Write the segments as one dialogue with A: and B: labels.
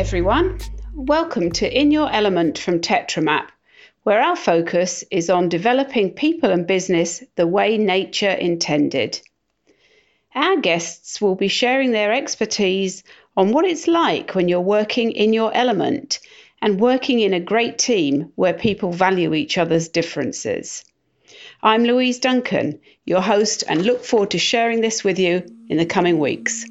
A: everyone. Welcome to In Your Element from TetraMap, where our focus is on developing people and business the way nature intended. Our guests will be sharing their expertise on what it's like when you're working in your element and working in a great team where people value each other's differences. I'm Louise Duncan, your host, and look forward to sharing this with you in the coming weeks.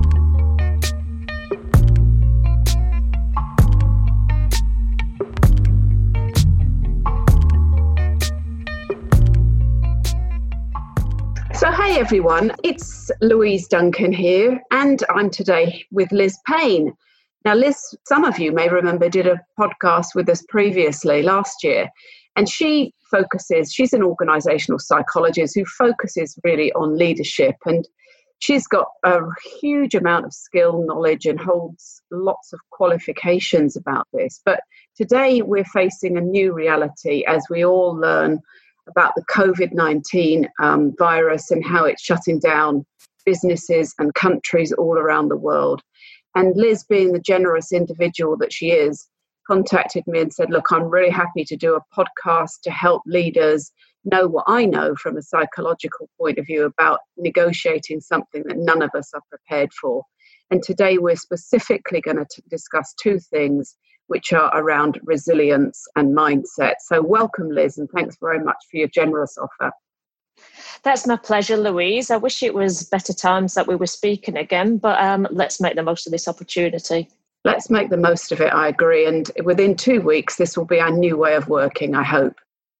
A: So hey everyone, it's Louise Duncan here, and I'm today with Liz Payne. Now Liz, some of you may remember, did a podcast with us previously last year, and she's an organisational psychologist who focuses really on leadership, and she's got a huge amount of skill, knowledge, and holds lots of qualifications about this. But today we're facing a new reality as we all learn about the COVID-19 virus and how it's shutting down businesses and countries all around the world. And Liz, being the generous individual that she is, contacted me and said, look, I'm really happy to do a podcast to help leaders know what I know from a psychological point of view about negotiating something that none of us are prepared for. And today we're specifically going to discuss two things, which are around resilience and mindset. So welcome, Liz, and thanks very much for your generous offer.
B: That's my pleasure, Louise. I wish it was better times that we were speaking again, but let's make the most of this opportunity.
A: Let's make the most of it, I agree. And within 2 weeks, this will be our new way of working, I hope.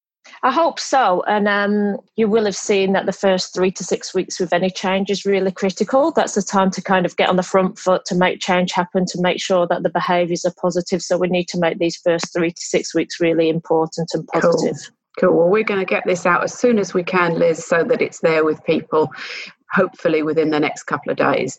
B: I hope so. And you will have seen that the first 3 to 6 weeks with any change is really critical. That's the time to kind of get on the front foot, to make change happen, to make sure that the behaviours are positive. So we need to make these first 3 to 6 weeks really important and positive.
A: Cool. Well, we're going to get this out as soon as we can, Liz, so that it's there with people, hopefully within the next couple of days.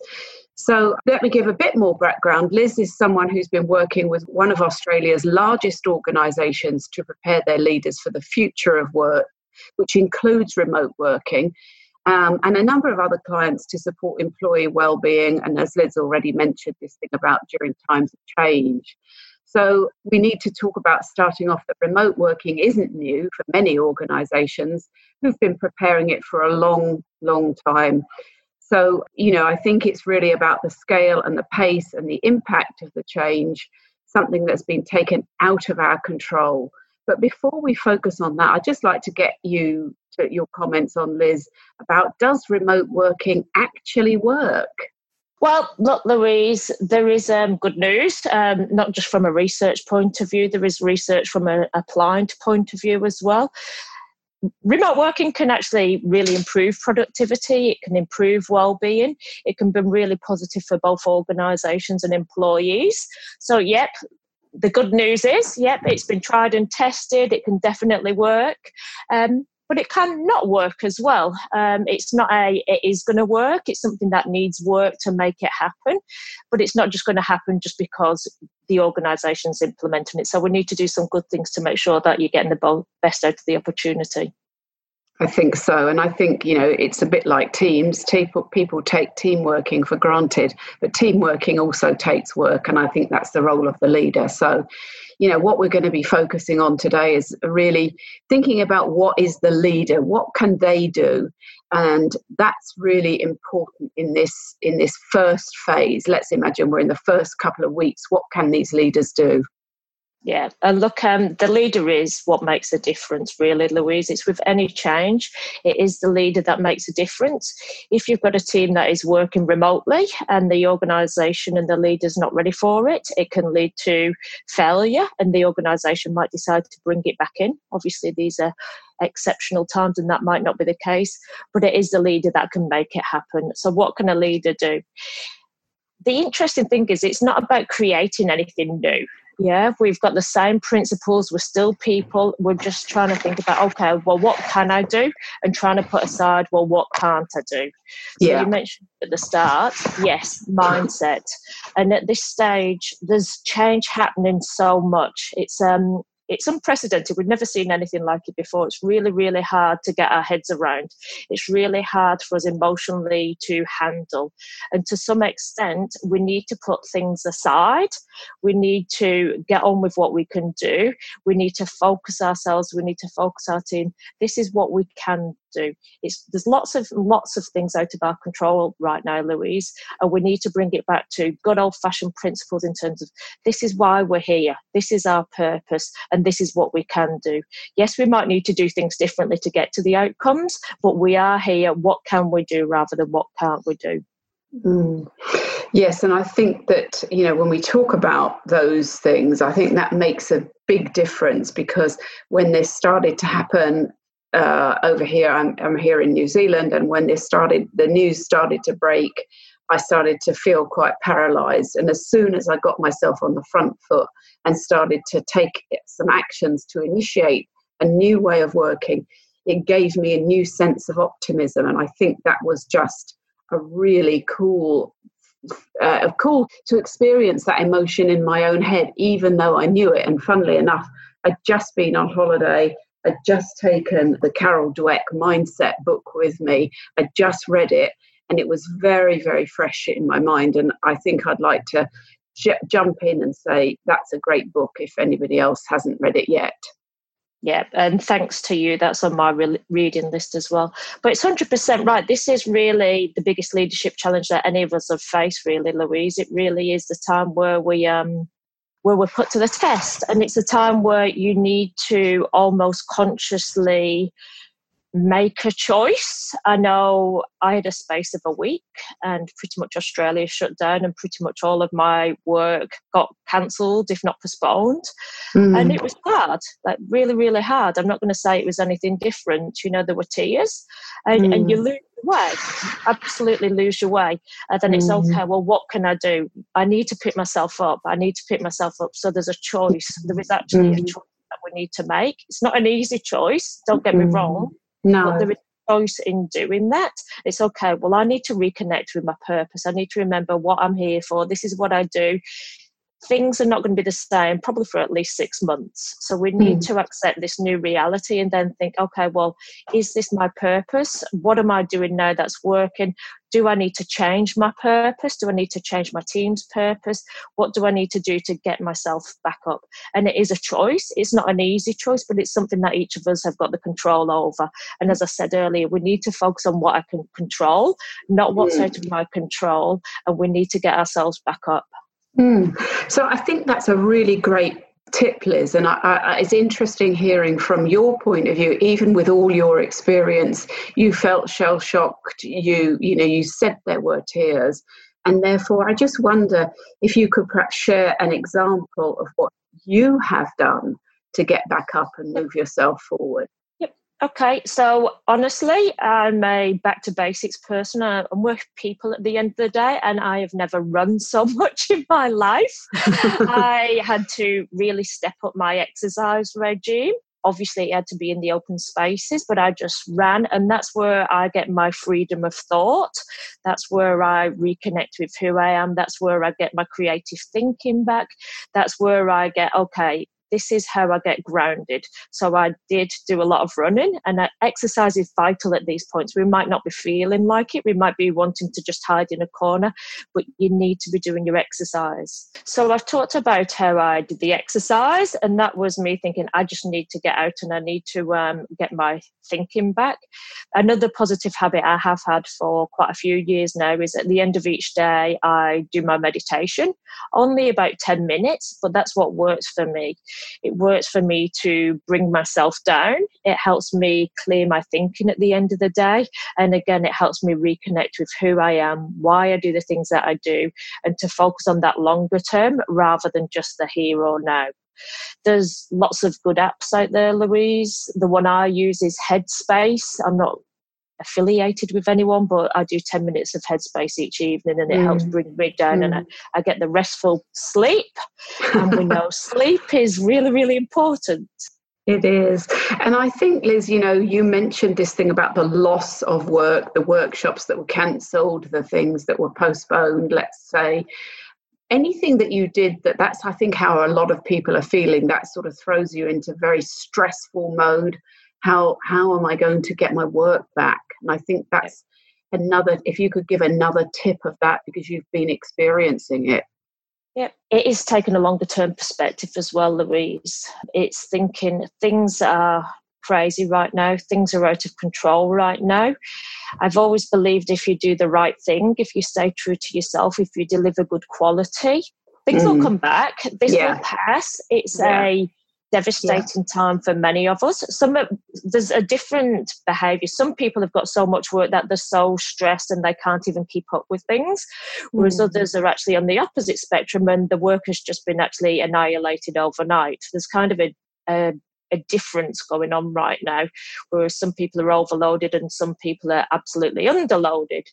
A: So let me give a bit more background. Liz is someone who's been working with one of Australia's largest organisations to prepare their leaders for the future of work, which includes remote working, and a number of other clients to support employee well-being, and as Liz already mentioned, this thing about during times of change. So we need to talk about starting off that remote working isn't new for many organisations who've been preparing it for a long, long time. So, I think it's really about the scale and the pace and the impact of the change, something that's been taken out of our control. But before we focus on that, I'd just like to get your comments on, Liz, about does remote working actually work?
B: Well, look, Louise, there is good news, not just from a research point of view. There is research from an applied point of view as well. Remote working can actually really improve productivity. It can improve well-being. It can be really positive for both organisations and employees. So, the good news is, it's been tried and tested. It can definitely work. But it can not work as well. It's not it is going to work. It's something that needs work to make it happen. But it's not just going to happen just because the organisation's implementing it. So we need to do some good things to make sure that you're getting the best out of the opportunity.
A: I think so. And I think, it's a bit like teams. People take team working for granted, but team working also takes work. And I think that's the role of the leader. So, what we're going to be focusing on today is really thinking about what is the leader, what can they do? And that's really important in this first phase. Let's imagine we're in the first couple of weeks. What can these leaders do?
B: Yeah, and look, the leader is what makes a difference, really, Louise. It's with any change, it is the leader that makes a difference. If you've got a team that is working remotely and the organisation and the leader's not ready for it, it can lead to failure and the organisation might decide to bring it back in. Obviously, these are exceptional times and that might not be the case, but it is the leader that can make it happen. So what can a leader do? The interesting thing is it's not about creating anything new. Yeah, we've got the same principles. We're still people. We're just trying to think about, okay, well, what can I do? And trying to put aside, well, what can't I do? So you mentioned at the start, yes, mindset. And at this stage, there's change happening so much. It's It's unprecedented. We've never seen anything like it before. It's really, really hard to get our heads around. It's really hard for us emotionally to handle. And to some extent, we need to put things aside. We need to get on with what we can do. We need to focus ourselves. We need to focus our team. This is what we can do. There's lots of things out of our control right now, Louise, and we need to bring it back to good old-fashioned principles in terms of this is why we're here, this is our purpose, and this is what we can do. Yes, we might need to do things differently to get to the outcomes, but we are here. What can we do rather than what can't we do?
A: Yes, and I think that, when we talk about those things, I think that makes a big difference, because when this started to happen over here, I'm here in New Zealand, and when the news started to break, I started to feel quite paralysed. And as soon as I got myself on the front foot and started to take some actions to initiate a new way of working, it gave me a new sense of optimism. And I think that was just a really cool to experience that emotion in my own head, even though I knew it. And funnily enough, I'd just been on holiday. I'd just taken the Carol Dweck Mindset book with me. I'd just read it, and it was very, very fresh in my mind. And I think I'd like to jump in and say that's a great book if anybody else hasn't read it yet.
B: Yeah, and thanks to you. That's on my reading list as well. But it's 100% right. This is really the biggest leadership challenge that any of us have faced, really, Louise. It really is the time where we're put to the test. And it's a time where you need to almost consciously make a choice. I know I had a space of a week and pretty much Australia shut down and pretty much all of my work got cancelled, if not postponed. And it was hard, like really, really hard. I'm not going to say it was anything different. There were tears and you lose your way, absolutely lose your way. And then it's okay, well, what can I do? I need to pick myself up. So there's a choice. There is actually a choice that we need to make. It's not an easy choice, don't get me wrong.
A: No.
B: But there is a choice in doing that. It's okay, well, I need to reconnect with my purpose. I need to remember what I'm here for. This is what I do. Things are not going to be the same probably for at least 6 months. So we need to accept this new reality and then think, okay, well, is this my purpose? What am I doing now that's working? Do I need to change my purpose? Do I need to change my team's purpose? What do I need to do to get myself back up? And it is a choice. It's not an easy choice, but it's something that each of us have got the control over. And as I said earlier, we need to focus on what I can control, not what's out of my control. And we need to get ourselves back up.
A: So I think that's a really great tip, Liz, and it's interesting hearing from your point of view. Even with all your experience, you felt shell-shocked. You said there were tears, and therefore I just wonder if you could perhaps share an example of what you have done to get back up and move yourself forward.
B: Okay, so honestly, I'm a back to basics person. I'm with people at the end of the day, and I have never run so much in my life. I had to really step up my exercise regime. Obviously, it had to be in the open spaces, but I just ran, and that's where I get my freedom of thought. That's where I reconnect with who I am. That's where I get my creative thinking back. That's where I get, okay, this is how I get grounded. So I did do a lot of running, and exercise is vital at these points. We might not be feeling like it. We might be wanting to just hide in a corner, but you need to be doing your exercise. So I've talked about how I did the exercise, and that was me thinking I just need to get out and I need to get my thinking back. Another positive habit I have had for quite a few years now is at the end of each day, I do my meditation, only about 10 minutes, but that's what works for me. It works for me to bring myself down. It helps me clear my thinking at the end of the day. And again, it helps me reconnect with who I am, why I do the things that I do, and to focus on that longer term rather than just the here or now. There's lots of good apps out there, Louise. The one I use is Headspace. I'm not affiliated with anyone, but I do 10 minutes of Headspace each evening, and it helps bring me down, and I get the restful sleep. And we know sleep is really, really important.
A: It is. And I think, Liz, you mentioned this thing about the loss of work, the workshops that were cancelled, the things that were postponed, let's say. anything that you did that's I think how a lot of people are feeling, that sort of throws you into very stressful mode. How am I going to get my work back? And I think that's another, if you could give another tip of that, because you've been experiencing it.
B: Yeah, it is taking a longer term perspective as well, Louise. It's thinking things are crazy right now, things are out of control right now. I've always believed if you do the right thing, if you stay true to yourself, if you deliver good quality, things will come back. This will pass. It's a devastating time for many of us. There's a different behaviour. Some people have got so much work that they're so stressed and they can't even keep up with things, whereas others are actually on the opposite spectrum and the work has just been actually annihilated overnight. There's kind of a difference going on right now, whereas some people are overloaded and some people are absolutely underloaded.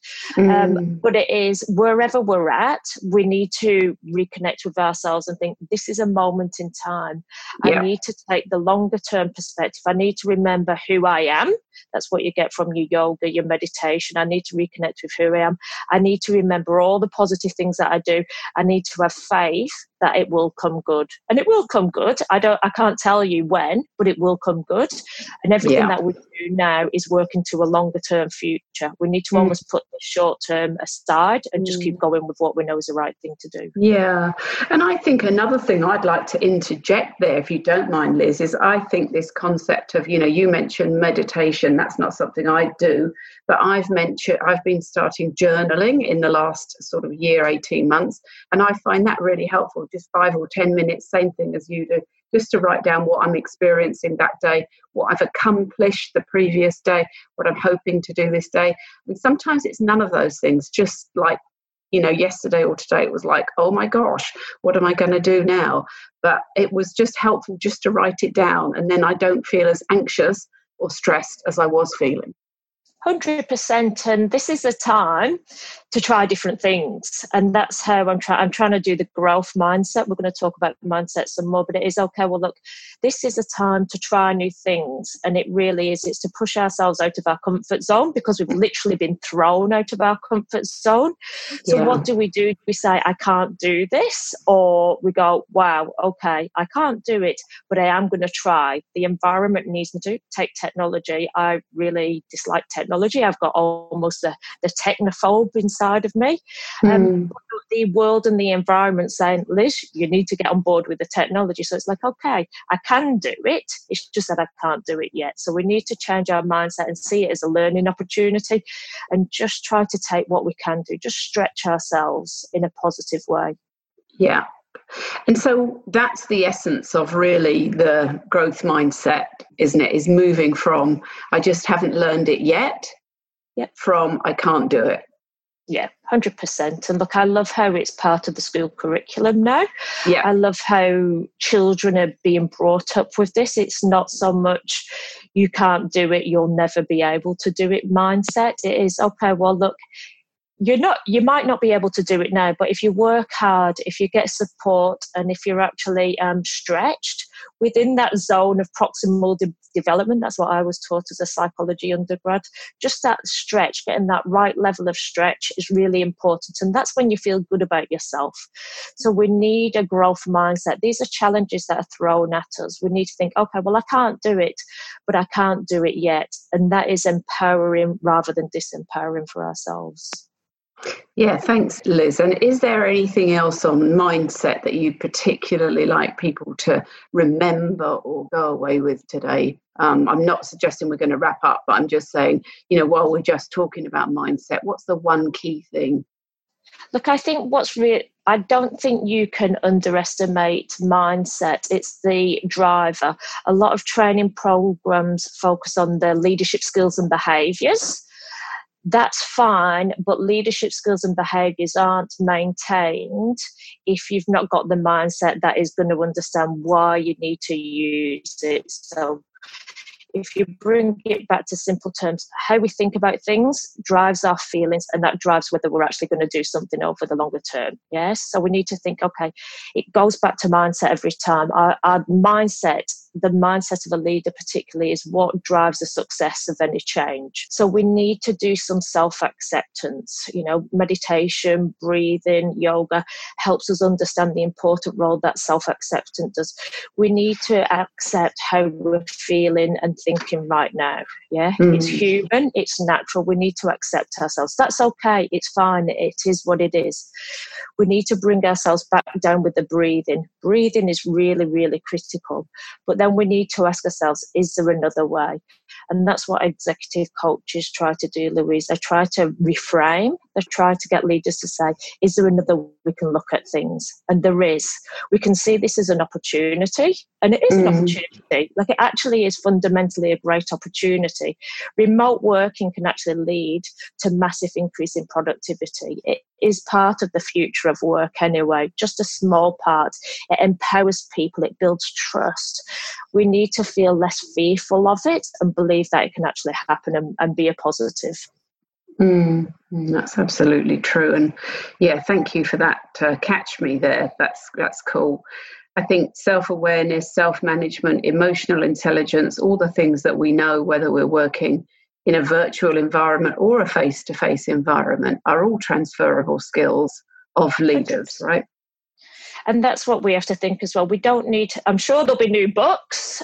B: But it is, wherever we're at, we need to reconnect with ourselves and think, this is a moment in time. I need to take the longer term perspective. I need to remember who I am. That's what you get from your yoga, your meditation. I need to reconnect with who I am. I need to remember all the positive things that I do. I need to have faith that it will come good. And it will come good. I can't tell you when, but it will come good. And everything that we do now is working to a longer term future. We need to almost put the short term aside and just keep going with what we know is the right thing to do.
A: Yeah. And I think another thing I'd like to interject there, if you don't mind, Liz, is I think this concept of, you mentioned meditation. That's not something I do, but I've been starting journaling in the last sort of year, 18 months. And I find that really helpful, just 5 or 10 minutes, same thing as you do, just to write down what I'm experiencing that day, what I've accomplished the previous day, what I'm hoping to do this day. And sometimes it's none of those things, just like, yesterday or today, it was like, oh my gosh, what am I going to do now? But it was just helpful just to write it down. And then I don't feel as anxious or stressed as I was feeling.
B: 100%. And this is a time to try different things. And that's how I'm trying to do the growth mindset. We're going to talk about mindset some more, but it is okay. Well, look, this is a time to try new things. And it really is. It's to push ourselves out of our comfort zone, because we've literally been thrown out of our comfort zone. So what do? We say, I can't do this, or we go, wow, okay, I can't do it, but I am going to try. The environment needs me to. Take technology. I really dislike technology. I've got almost the technophobe inside of me. The world and the environment saying, Liz, you need to get on board with the technology. So it's like, okay, I can do it. It's just that I can't do it yet. So we need to change our mindset and see it as a learning opportunity and just try to take what we can do, just stretch ourselves in a positive way.
A: Yeah. And so that's the essence of really the growth mindset, isn't it? Is moving from, I just haven't learned it yet, from I can't do it.
B: Yeah, 100%. And look, I love how it's part of the school curriculum now.
A: Yeah.
B: I love how children are being brought up with this. It's not so much you can't do it, you'll never be able to do it mindset. It is, okay, well, look, you might not be able to do it now, but if you work hard, if you get support, and if you're actually stretched within that zone of proximal development, that's what I was taught as a psychology undergrad, just that stretch, getting that right level of stretch is really important. And that's when you feel good about yourself. So we need a growth mindset. These are challenges that are thrown at us. We need to think, okay, well, I can't do it, but I can't do it yet. And that is empowering rather than disempowering for ourselves.
A: Yeah, thanks, Liz. And is there anything else on mindset that you'd particularly like people to remember or go away with today? I'm not suggesting we're going to wrap up, but I'm just saying, while we're just talking about mindset, what's the one key thing?
B: Look, I think I don't think you can underestimate mindset. It's the driver. A lot of training programs focus on the leadership skills and behaviours. That's fine, but leadership skills and behaviours aren't maintained if you've not got the mindset that is going to understand why you need to use it. So If you bring it back to simple terms, how we think about things drives our feelings, and that drives whether we're actually going to do something over the longer term. Yes. So we need to think, okay, it goes back to mindset every time. Our mindset, the mindset of a leader particularly, is what drives the success of any change. So we need to do some self-acceptance. Meditation, breathing, yoga helps us understand the important role that self-acceptance does. We need to accept how we're feeling and thinking right now. Yeah, It's human, it's natural. We need to accept ourselves. That's okay, it's fine, it is what it is. We need to bring ourselves back down with the breathing. Breathing is really, really critical. But then we need to ask ourselves, is there another way? And that's what executive coaches try to do, Louise. They try to reframe. They try to get leaders to say, is there another way we can look at things? And there is. We can see this as an opportunity. And it is an opportunity. Like, it actually is fundamentally a great opportunity. Remote working can actually lead to massive increase in productivity. It is part of the future of work anyway, just a small part. It empowers people. It builds trust. We need to feel less fearful of it and believe that it can actually happen and be a positive.
A: That's absolutely true. And yeah, thank you for that catch me there. That's cool. I think self-awareness, self-management, emotional intelligence, all the things that we know, whether we're working in a virtual environment or a face-to-face environment, are all transferable skills of leaders, right?
B: And that's what we have to think as well. We don't need, I'm sure there'll be new books.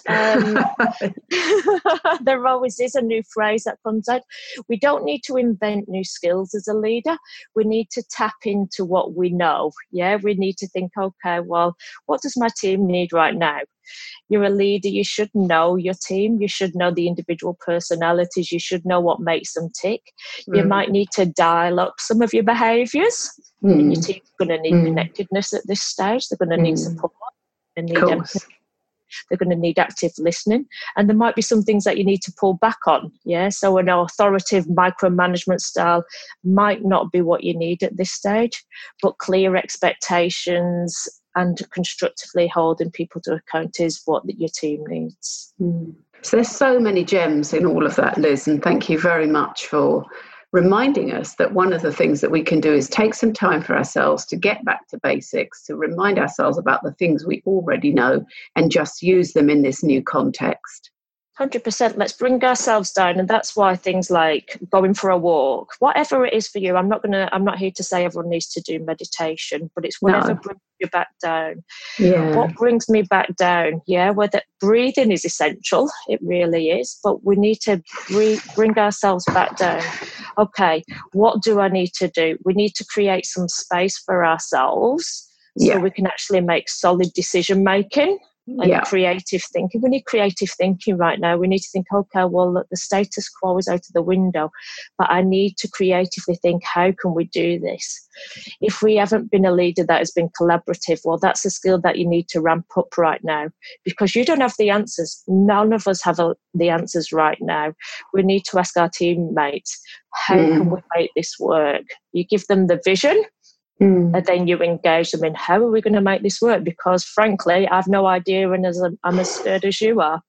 B: There always is a new phrase that comes out. We don't need to invent new skills as a leader. We need to tap into what we know. Yeah, we need to think, okay, well, what does my team need right now? You're a leader, you should know your team, you should know the individual personalities, you should know what makes them tick. You might need to dial up some of your behaviours. And your team's going to need connectedness at this stage. They're going to need support. They need empathy. They're going to need active listening. And there might be some things that you need to pull back on. Yeah. So an authoritative micromanagement style might not be what you need at this stage, but clear expectations and constructively holding people to account is what your team needs.
A: So there's so many gems in all of that, Liz, and thank you very much for reminding us that one of the things that we can do is take some time for ourselves to get back to basics, to remind ourselves about the things we already know and just use them in this new context.
B: 100%. Let's bring ourselves down. And that's why things like going for a walk, whatever it is for you, I'm not here to say everyone needs to do meditation, but it's whatever brings you back down.
A: Yeah.
B: What brings me back down? Yeah. Whether breathing is essential, it really is, but we need to bring ourselves back down. Okay. What do I need to do? We need to create some space for ourselves so we can actually make solid decision making. And creative thinking. We need creative thinking right now. We need to think, okay, well, look, the status quo is out of the window, but I need to creatively think, how can we do this? If we haven't been a leader that has been collaborative, well, that's a skill that you need to ramp up right now, because you don't have the answers. None of us have the answers right now. We need to ask our teammates, how can we make this work? You give them the vision, and then you engage them in, how are we going to make this work? Because frankly, I've no idea, and I'm as scared as you are.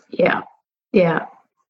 A: Yeah.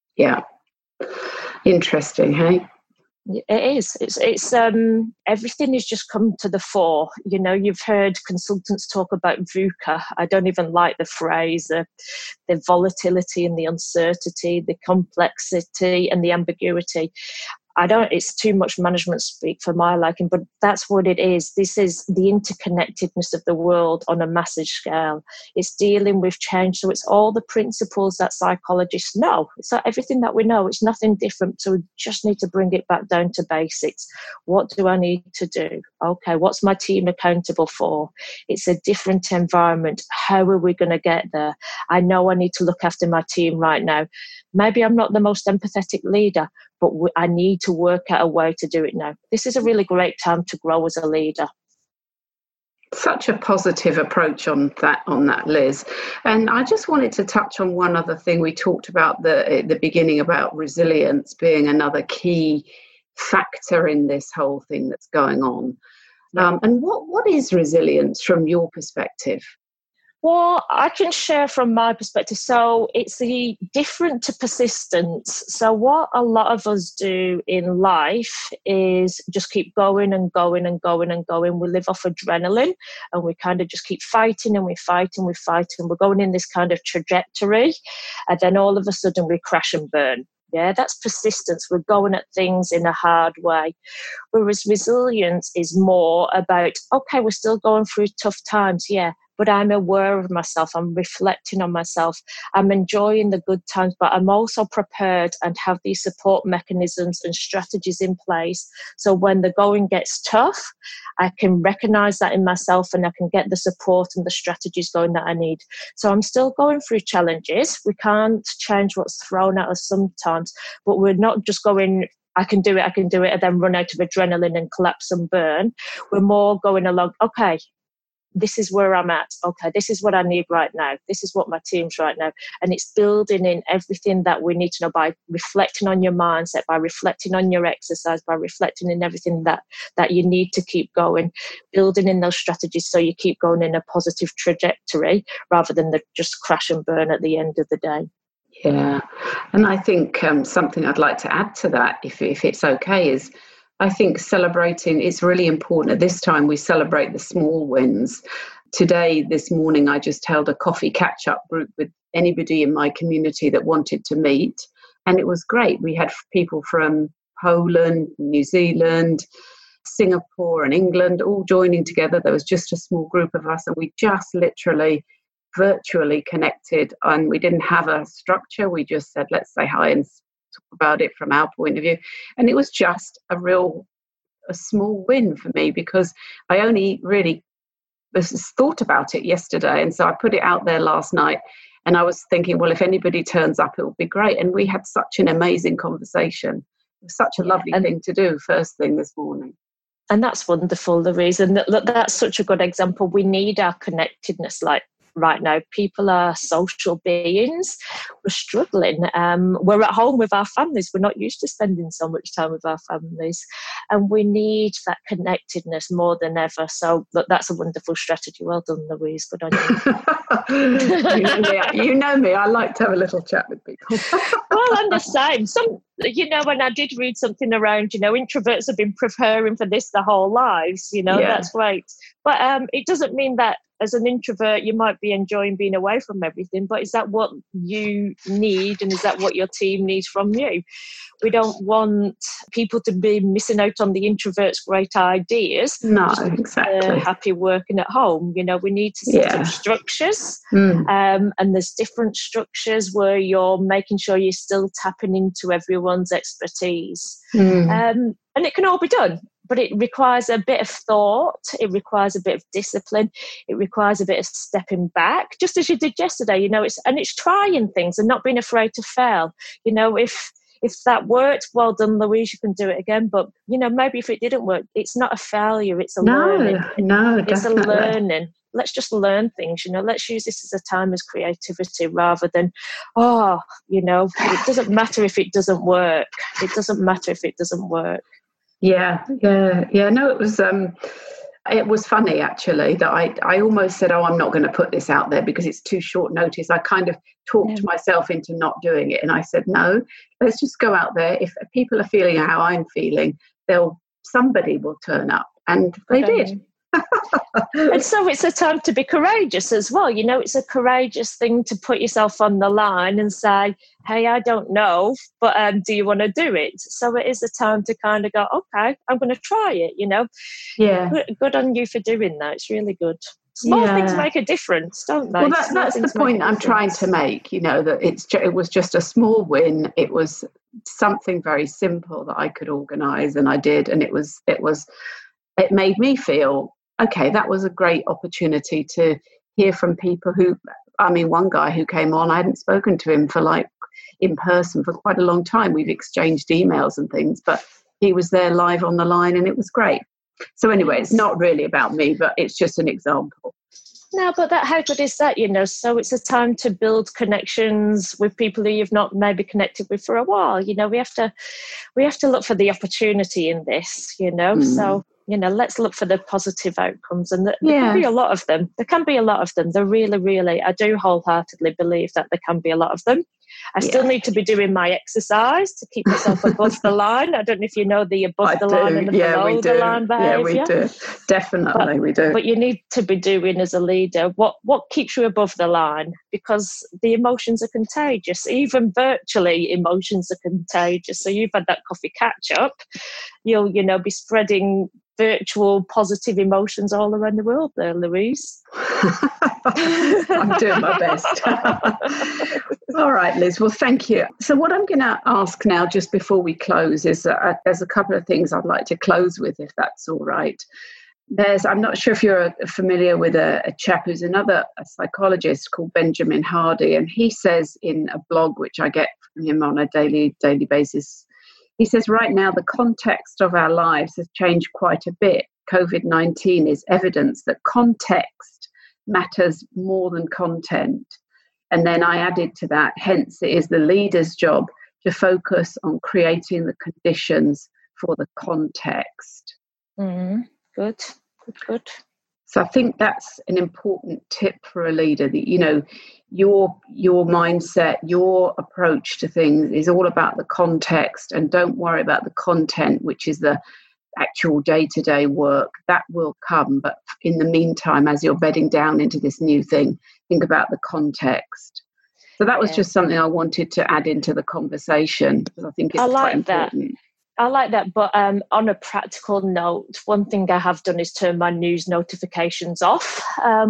A: Interesting, hey?
B: It is. It's everything has just come to the fore. You've heard consultants talk about VUCA. I don't even like the phrase. The volatility and the uncertainty, the complexity and the ambiguity. It's too much management speak for my liking, but that's what it is. This is the interconnectedness of the world on a massive scale. It's dealing with change. So it's all the principles that psychologists know. It's like everything that we know. It's nothing different. So we just need to bring it back down to basics. What do I need to do? Okay, what's my team accountable for? It's a different environment. How are we going to get there? I know I need to look after my team right now. Maybe I'm not the most empathetic leader, but I need to work out a way to do it now. This is a really great time to grow as a leader.
A: Such a positive approach on that, Liz. And I just wanted to touch on one other thing. We talked about at the beginning about resilience being another key factor in this whole thing that's going on. And what is resilience from your perspective?
B: Well, I can share from my perspective. So it's the different to persistence. So what a lot of us do in life is just keep going and going and going and going. We live off adrenaline and we kind of just keep fighting and we fight and we fight and we're going in this kind of trajectory. And then all of a sudden we crash and burn. Yeah, that's persistence. We're going at things in a hard way. Whereas resilience is more about, okay, we're still going through tough times, yeah, but I'm aware of myself. I'm reflecting on myself. I'm enjoying the good times, but I'm also prepared and have these support mechanisms and strategies in place. So when the going gets tough, I can recognize that in myself and I can get the support and the strategies going that I need. So I'm still going through challenges. We can't change what's thrown at us sometimes, but we're not just going, I can do it, and then run out of adrenaline and collapse and burn. We're more going along, okay, this is where I'm at. Okay, this is what I need right now. This is what my team's right now. And it's building in everything that we need to know by reflecting on your mindset, by reflecting on your exercise, by reflecting in everything that you need to keep going, building in those strategies so you keep going in a positive trajectory rather than just crash and burn at the end of the day.
A: Yeah, and I think something I'd like to add to that, if it's okay, is I think celebrating, it's really important. At this time, we celebrate the small wins. Today, this morning, I just held a coffee catch-up group with anybody in my community that wanted to meet, and it was great. We had people from Poland, New Zealand, Singapore and England all joining together. There was just a small group of us, and we just literally virtually connected, and we didn't have a structure. We just said, let's say hi and talk about it from our point of view. And it was just a small win for me, because I only really thought about it yesterday. And so I put it out there last night, and I was thinking, well, if anybody turns up, it will be great. And we had such an amazing conversation. It was such a lovely thing to do first thing this morning.
B: And that's wonderful, Louise. And that's such a good example. We need our connectedness like right now. People are social beings. We're struggling. We're at home with our families. We're not used to spending so much time with our families. And we need that connectedness more than ever. So that's a wonderful strategy. Well done, Louise. Good on you.
A: You know me. I like to have a little chat with people.
B: Well, I'm the same. When I did read something around, introverts have been preparing for this their whole lives, That's great. But it doesn't mean that as an introvert, you might be enjoying being away from everything, but is that what you need, and is that what your team needs from you? We don't want people to be missing out on the introvert's great ideas.
A: No, exactly.
B: Happy working at home. We need to set up structures, and there's different structures where you're making sure you're still tapping into everyone's expertise. And it can all be done. But it requires a bit of thought. It requires a bit of discipline. It requires a bit of stepping back, just as you did yesterday. It's trying things and not being afraid to fail. If that worked, well done, Louise. You can do it again. But maybe if it didn't work, it's not a failure. It's a learning.
A: No,
B: it's
A: definitely.
B: a learning. Let's just learn things. Let's use this as a time as creativity rather than, it doesn't matter if it doesn't work. It doesn't matter if it doesn't work.
A: Yeah. No, it was funny actually that I almost said, I'm not going to put this out there because it's too short notice. I kind of talked myself into not doing it, and I said, no, let's just go out there. If people are feeling how I'm feeling, somebody will turn up, and they did.
B: And so it's a time to be courageous as well. It's a courageous thing to put yourself on the line and say, hey, I don't know, but do you want to do it? So it is a time to kind of go, okay, I'm going to try it,
A: Yeah.
B: Good on you for doing that. It's really good. Small things make a difference, don't they?
A: Well, that's the point I'm trying to make, that it was just a small win. It was something very simple that I could organise, and I did, and it made me feel, okay, that was a great opportunity to hear from people one guy who came on, I hadn't spoken to him in person for quite a long time. We've exchanged emails and things, but he was there live on the line, and it was great. So anyway, it's not really about me, but it's just an example.
B: No, but how good is that, So it's a time to build connections with people who you've not maybe connected with for a while. We have to look for the opportunity in this, So let's look for the positive outcomes. And there can be a lot of them. There really, I do wholeheartedly believe that there can be a lot of them. I still need to be doing my exercise to keep myself above the line. I don't know if you know the above the line and the below the line behaviour.
A: Yeah, we do. Definitely, we do.
B: But you need to be doing as a leader what keeps you above the line, because the emotions are contagious. Even virtually, emotions are contagious. So you've had that coffee catch up. You'll, be spreading virtual positive emotions all around the world there, Louise.
A: I'm doing my best. All right, Liz. Well, thank you. So what I'm going to ask now, just before we close, is there's a couple of things I'd like to close with, if that's all right. I'm not sure if you're familiar with a chap who's a psychologist called Benjamin Hardy, and he says in a blog, which I get from him on a daily basis, he says, right now, the context of our lives has changed quite a bit. COVID-19 is evidence that context matters more than content. And then I added to that, hence it is the leader's job to focus on creating the conditions for the context.
B: Good.
A: So I think that's an important tip for a leader, that, your mindset, your approach to things is all about the context, and don't worry about the content, which is the actual day-to-day work. That will come. But in the meantime, as you're bedding down into this new thing, think about the context. So that was just something I wanted to add into the conversation, because I think it's quite important.
B: I like that, but on a practical note, one thing I have done is turn my news notifications off,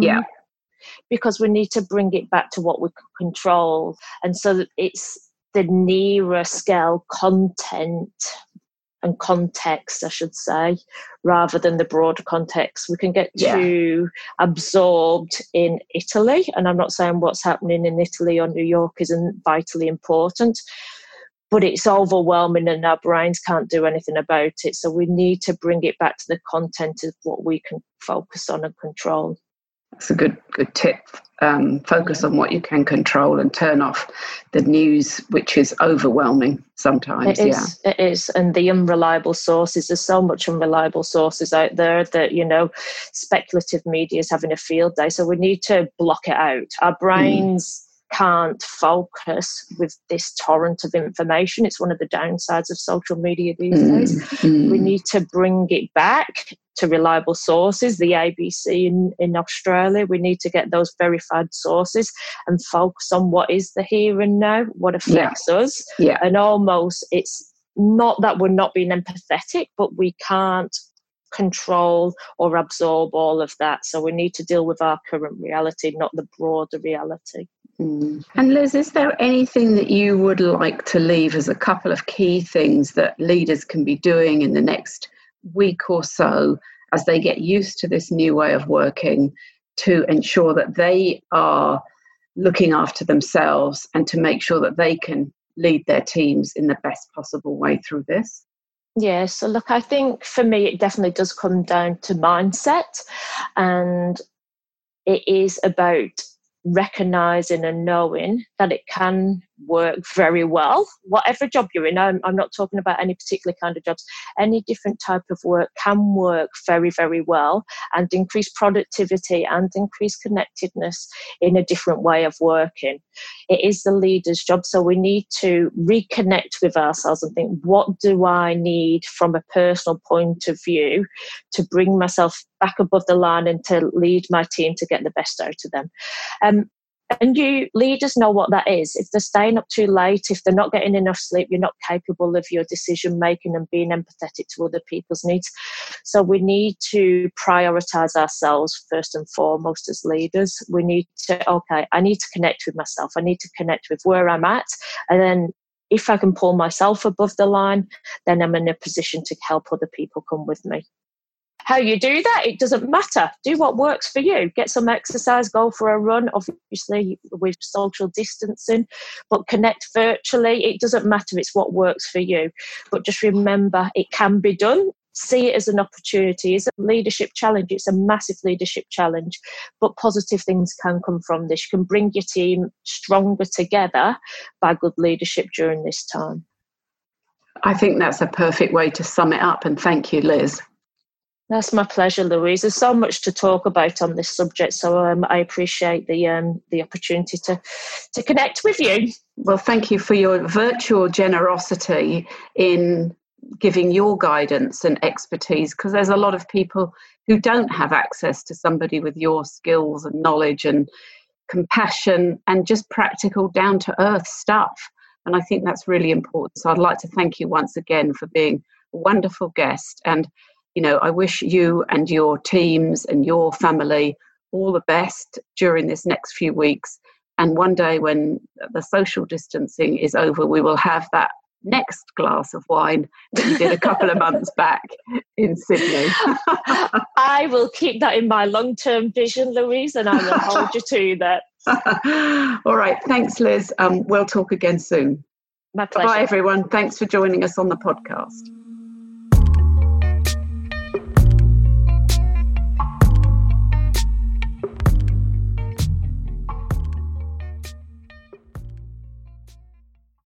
B: because we need to bring it back to what we can control. And so it's the nearer scale content and context, I should say, rather than the broader context. We can get too absorbed in Italy, and I'm not saying what's happening in Italy or New York isn't vitally important, but it's overwhelming and our brains can't do anything about it. So we need to bring it back to the content of what we can focus on and control.
A: That's a good tip. Focus on what you can control and turn off the news, which is overwhelming sometimes.
B: It is. And the unreliable sources, there's so much unreliable sources out there that, speculative media is having a field day. So we need to block it out. Our brains can't focus with this torrent of information. It's one of the downsides of social media these days. We need to bring it back to reliable sources, the ABC in Australia. We need to get those verified sources and focus on what is the here and now, what affects us. And almost, it's not that we're not being empathetic, but we can't control or absorb all of that. So we need to deal with our current reality, not the broader reality.
A: And Liz, is there anything that you would like to leave as a couple of key things that leaders can be doing in the next week or so as they get used to this new way of working, to ensure that they are looking after themselves and to make sure that they can lead their teams in the best possible way through this?
B: Yeah, so look, I think for me, it definitely does come down to mindset, and it is about recognizing and knowing that it can work very well, whatever job you're in. I'm not talking about any particular kind of jobs. Any different type of work can work very, very well and increase productivity and increase connectedness in a different way of working. It is the leader's job. So we need to reconnect with ourselves and think, what do I need from a personal point of view to bring myself back above the line and to lead my team to get the best out of them? And you leaders know what that is. If they're staying up too late, if they're not getting enough sleep, you're not capable of your decision making and being empathetic to other people's needs. So we need to prioritize ourselves first and foremost as leaders. We need to, I need to connect with myself. I need to connect with where I'm at. And then if I can pull myself above the line, then I'm in a position to help other people come with me. How you do that, it doesn't matter. Do what works for you. Get some exercise, go for a run, obviously with social distancing, but connect virtually. It doesn't matter. It's what works for you. But just remember, it can be done. See it as an opportunity. It's a leadership challenge. It's a massive leadership challenge. But positive things can come from this. You can bring your team stronger together by good leadership during this time.
A: I think that's a perfect way to sum it up. And thank you, Liz.
B: That's my pleasure, Louise. There's so much to talk about on this subject, so I appreciate the opportunity to connect with you.
A: Well, thank you for your virtual generosity in giving your guidance and expertise, because there's a lot of people who don't have access to somebody with your skills and knowledge and compassion and just practical, down-to-earth stuff. And I think that's really important. So I'd like to thank you once again for being a wonderful guest. And I wish you and your teams and your family all the best during this next few weeks. And one day when the social distancing is over, we will have that next glass of wine that you did a couple of months back in Sydney.
B: I will keep that in my long-term vision, Louise, and I will hold you to that.
A: All right. Thanks, Liz. We'll talk again soon.
B: My pleasure.
A: Bye, everyone. Thanks for joining us on the podcast.